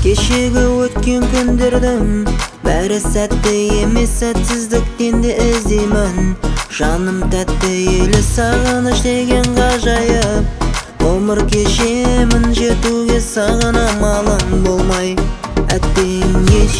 Кешегі өткен күндердің бәрі сәтті емес, сәтсіздіктен де іздеймін. Жаным тәтті елі сағыныш деген ғажайып. Өмір кешемін жетуге саған амалым болмай әттең еш.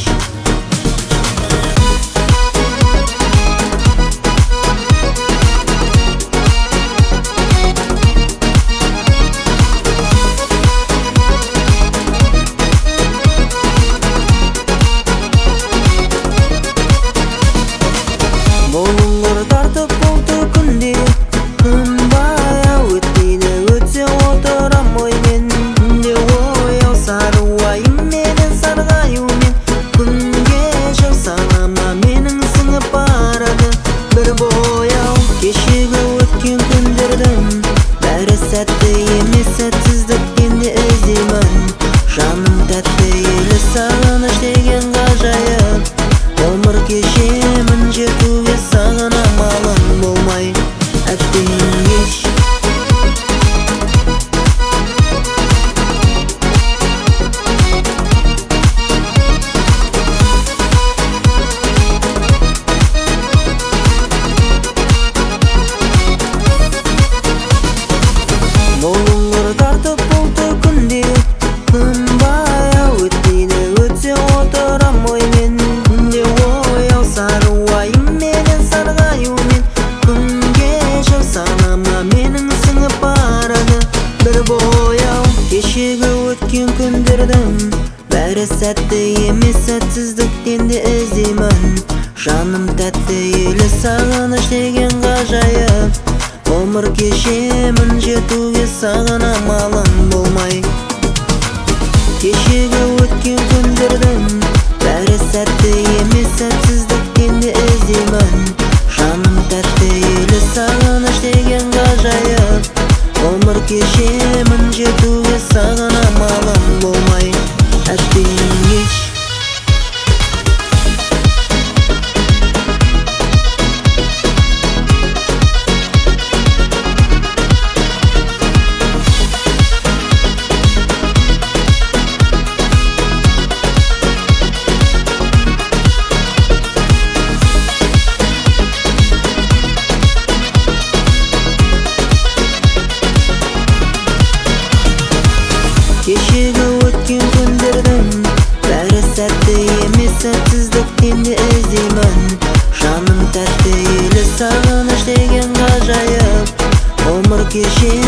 Болыңғыр тартып болды күнде, күн баяу өтпейді, өтсе отырам оймен. Күнде ояу сары уайымменен сарғаюмен, күнге жыл санама менің сіңіп барады бір бояу. Кешегі өткен күндердің бәрі сәтті емес, сәтсіздіктен де іздеймін. Жаным тәтті елі сағыныш деген ғажайып. Өмір кешемін жетуге саған амалым болмай әттең еш. Болыңғыр тартып болды күнде, күн баяу өтпейді, өтсе отырам оймен. Күнде ояу сары уайымменен сарғаюмен, күнге жыл санама менің сіңіп барады бір бояу. Кешегі өткен күндердің бәрі сәтті емес, сәтсіздіктен де іздеймін. Жаным тәтті елі сағыныш деген ғажайып. Өмір кешемін жетуге саған амалым болмай. Кешегі өткен күндердің бәрі сәтті емес, сәтсіздіктен де іздеймін. Жаным тәтті елі сағыныш деген ғажайып. Өмір кешемін жетуге саған амалым болмай әттең еш. Кешегі өткен күндердің бәрі сәтті емес, сәтсіздіктен де іздеймін. Жаным тәтті елі сағыныш деген ғажайып. Өмір кешемін